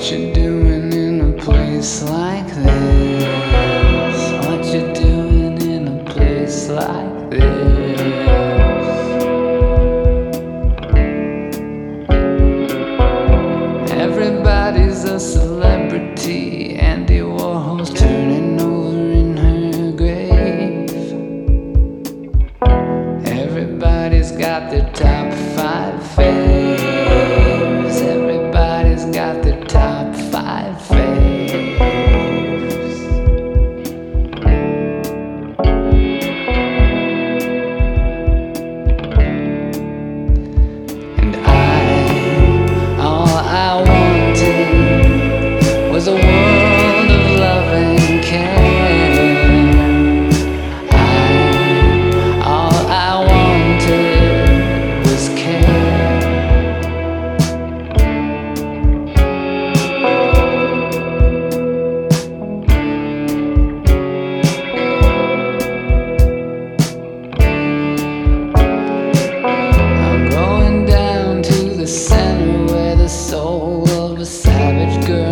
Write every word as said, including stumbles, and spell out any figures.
What you doing in a place like this? What you doing in a place like this? Everybody's a celebrity. Andy Warhol's turning over in her grave. Everybody's got their top five faves. Everybody's got their top five faves. And I, all I wanted was a world of love and care. I, all I wanted was care. I'm going down to the center where the soul of a savage girl